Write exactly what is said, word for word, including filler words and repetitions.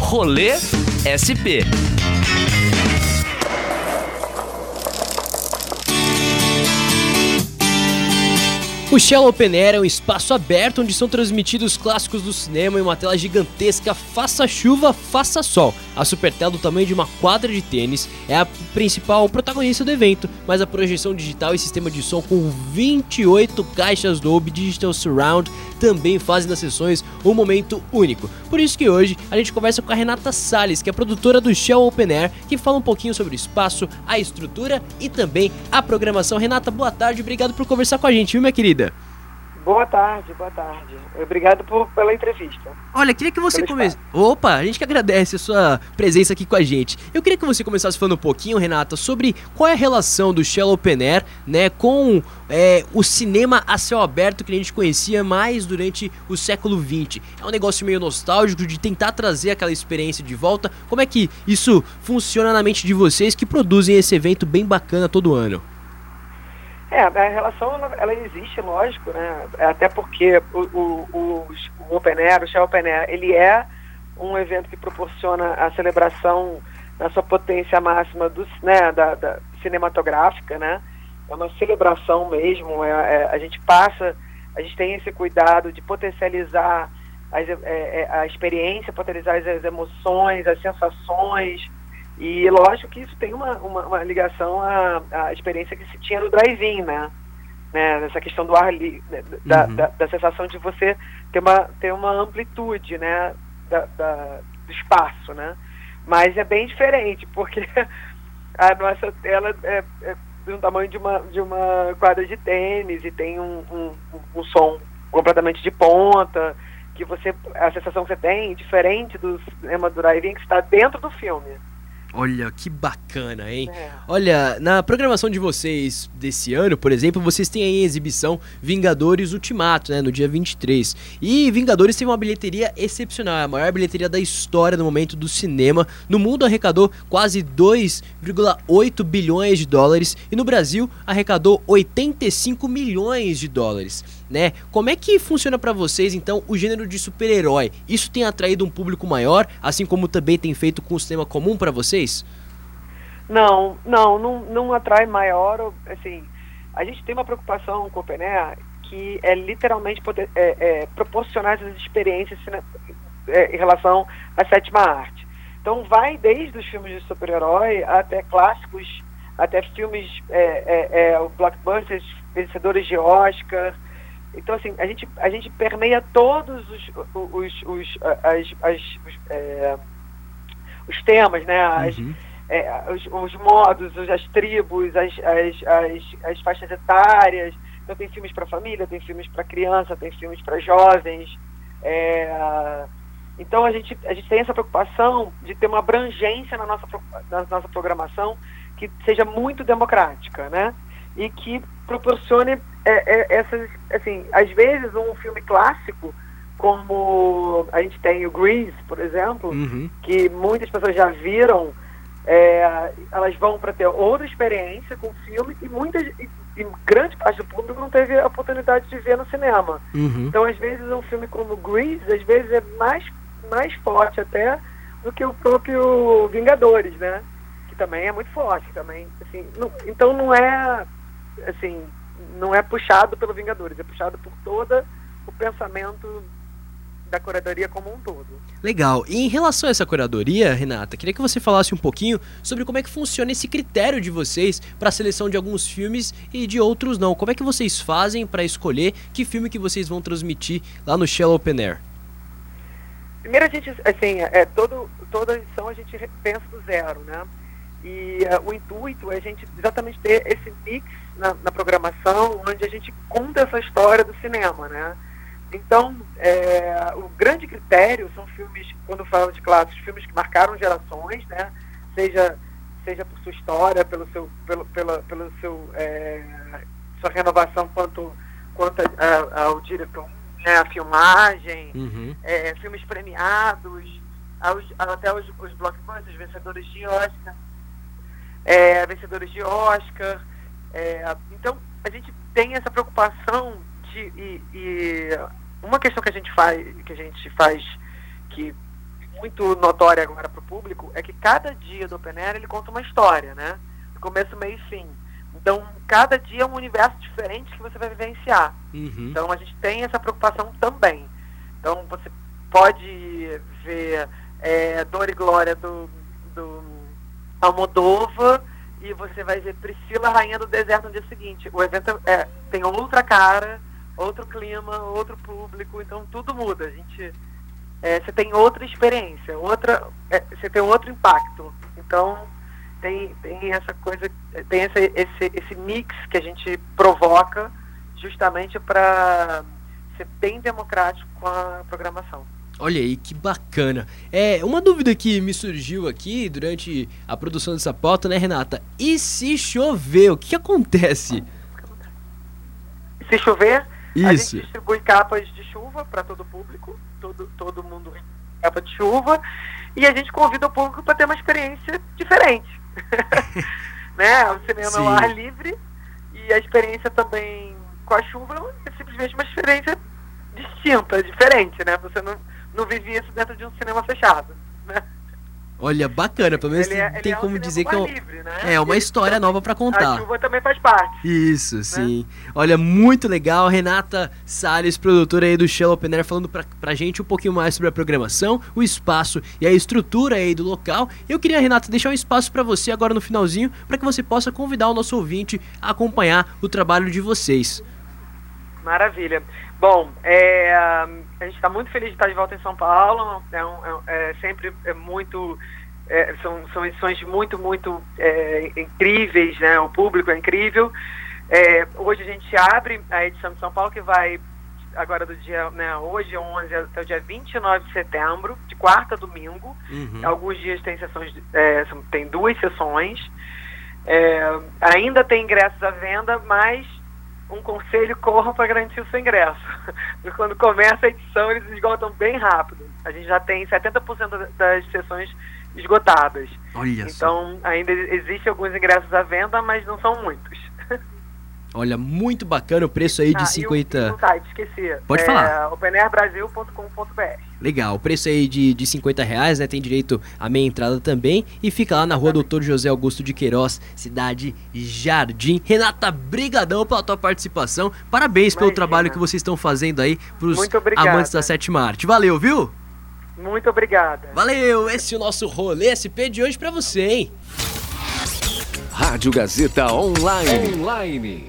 Rolê S P. O Shell Open Air é um espaço aberto onde são transmitidos clássicos do cinema em uma tela gigantesca, faça chuva, faça sol. A super tela do tamanho de uma quadra de tênis é a principal protagonista do evento, mas a projeção digital e sistema de som com vinte e oito caixas Dolby Digital Surround também fazem das sessões um momento único. Por isso que hoje a gente conversa com a Renata Salles, que é produtora do Shell Open Air, que fala um pouquinho sobre o espaço, a estrutura e também a programação. Renata, boa tarde, obrigado por conversar com a gente, viu, minha querida? Boa tarde, boa tarde. Obrigado por, pela entrevista. Olha, queria que você comece... Opa, a gente que agradece a sua presença aqui com a gente. Eu queria que você começasse falando um pouquinho, Renata, sobre qual é a relação do Shell Open Air, né, com é, o cinema a céu aberto que a gente conhecia mais durante o século vinte. É um negócio meio nostálgico de tentar trazer aquela experiência de volta. Como é que isso funciona na mente de vocês que produzem esse evento bem bacana todo ano? É, a relação, ela existe, lógico, né? Até porque o, o, o Open Air, o Shell Open Air, ele é um evento que proporciona a celebração na sua potência máxima do, né, da, da cinematográfica, né? É uma celebração mesmo, é, é, a gente passa, a gente tem esse cuidado de potencializar as, é, é, a experiência, potencializar as, as emoções, as sensações. E lógico que isso tem uma, uma, uma ligação à, à experiência que se tinha no drive-in, né? né? Essa questão do ar livre, da, uhum. da, da sensação de você ter uma, ter uma amplitude, né? Da, da, do espaço, né? Mas é bem diferente, porque a nossa tela é, é do tamanho de uma, de uma quadra de tênis e tem um, um, um som completamente de ponta, que você, a sensação que você tem, diferente do cinema do drive-in, que está dentro do filme. Olha, que bacana, hein? É. Olha, na programação de vocês desse ano, por exemplo, vocês têm aí a exibição Vingadores Ultimato, né, no dia vinte e três. E Vingadores teve uma bilheteria excepcional, a maior bilheteria da história no momento do cinema. No mundo arrecadou quase dois vírgula oito bilhões de dólares e no Brasil arrecadou oitenta e cinco milhões de dólares. Né? Como é que funciona pra vocês, então, o gênero de super-herói? Isso tem atraído um público maior, assim como também tem feito com o cinema comum pra vocês? Não, não, não, não atrai maior, assim, a gente tem uma preocupação com o Open Air que é literalmente poder, é, é, proporcionar essas experiências é, em relação à sétima arte. Então vai desde os filmes de super-herói até clássicos, até filmes, é, é, é, blockbusters, vencedores de Oscar. Então, assim, a gente, a gente permeia todos os, os, os, as, as, os, é, os temas, né? As, uhum. é, os, os modos, as tribos, as, as, as, as faixas etárias. Então, tem filmes para família, tem filmes para criança, tem filmes para jovens. É, então, a gente, a gente tem essa preocupação de ter uma abrangência na nossa, na nossa programação que seja muito democrática, né? E que proporcione é, é, essas, assim, às vezes um filme clássico, como a gente tem o Grease, por exemplo, uhum. que muitas pessoas já viram, é, elas vão para ter outra experiência com o filme e muitas e, e grande parte do público não teve a oportunidade de ver no cinema. Uhum. Então, às vezes, um filme como Grease, às vezes é mais, mais forte até do que o próprio Vingadores, né? Que também é muito forte, também, assim, não, então não é assim, não é puxado pelo Vingadores, é puxado por todo o pensamento da curadoria como um todo. Legal. E em relação a essa curadoria, Renata, queria que você falasse um pouquinho sobre como é que funciona esse critério de vocês para a seleção de alguns filmes e de outros não. Como é que vocês fazem para escolher que filme que vocês vão transmitir lá no Shell Open Air? Primeiro a gente, assim, é, todo, toda edição a gente pensa do zero, né? E uh, o intuito é a gente exatamente ter esse mix na, na programação, onde a gente conta essa história do cinema, né? Então, é, o grande critério são filmes, quando eu falo de clássicos, filmes que marcaram gerações, né? Seja, seja por sua história, pelo seu, pelo, pela, pelo seu, é, sua renovação quanto, quanto a, a, ao diretor, né? A filmagem, uhum. é, filmes premiados, aos, até os, os blockbusters, vencedores de Oscar. É, vencedores de Oscar. É, então, a gente tem essa preocupação de... E, e uma questão que a gente faz, que a gente faz que muito notória agora para o público é que cada dia do Open Air ele conta uma história, né? Do começo, meio e fim. Então, cada dia é um universo diferente que você vai vivenciar. Uhum. Então, a gente tem essa preocupação também. Então, você pode ver é, Dor e Glória do, do Almodóvar e você vai ver Priscila, Rainha do Deserto, no dia seguinte. O evento é, tem outra cara, outro clima, outro público, então tudo muda. A gente, é, você tem outra experiência, outra, é, você tem outro impacto. Então, tem, tem essa coisa, tem essa, esse, esse mix que a gente provoca justamente para ser bem democrático com a programação. Olha aí, que bacana. É, uma dúvida que me surgiu aqui durante a produção dessa pauta, né, Renata? E se chover, o que acontece? Se chover, Isso. A gente distribui capas de chuva para todo o público, todo, todo mundo capa de chuva, e a gente convida o público para ter uma experiência diferente. Né? O cinema Sim. ao ar livre, e a experiência também com a chuva é simplesmente uma experiência distinta, diferente, né? Você não, não vive isso dentro de um cinema fechado, né? Olha, bacana, pelo menos ele é, tem ele como é um dizer que é, um, livre, né? é uma ele, história nova pra contar. A chuva também faz parte. Isso, né? sim. Olha, muito legal. Renata Salles, produtora aí do Shell Open Air, falando pra, pra gente um pouquinho mais sobre a programação, o espaço e a estrutura aí do local. Eu queria, Renata, deixar um espaço pra você agora no finalzinho, pra que você possa convidar o nosso ouvinte a acompanhar o trabalho de vocês. Maravilha. Bom, é, a gente está muito feliz de estar de volta em São Paulo. É, um, é, é sempre é muito... É, são, são edições muito, muito é, incríveis, né? O público é incrível. É, hoje a gente abre a edição de São Paulo, que vai agora do dia, né, hoje, onze até o dia vinte e nove de setembro, de quarta a domingo. Uhum. Alguns dias tem sessões, é, tem duas sessões. É, ainda tem ingressos à venda, mas um conselho: corra para garantir o seu ingresso. Porque quando começa a edição, eles esgotam bem rápido. A gente já tem setenta por cento das sessões esgotadas. Olha então, só. Ainda existem alguns ingressos à venda, mas não são muitos. Olha, muito bacana o preço aí de ah, cinquenta... E o, e o site, esqueci. Pode é, falar. open air brasil ponto com ponto b r. Legal, o preço aí de, de cinquenta reais, né? Tem direito à meia entrada também. E fica lá na rua Doutor José Augusto de Queiroz, Cidade Jardim. Renata, brigadão pela tua participação. Parabéns Imagina. pelo trabalho que vocês estão fazendo aí pros amantes da sétima arte. Valeu, viu? Muito obrigada. Valeu, esse é o nosso Rolê S P de hoje pra você, hein? Rádio Gazeta Online. Online.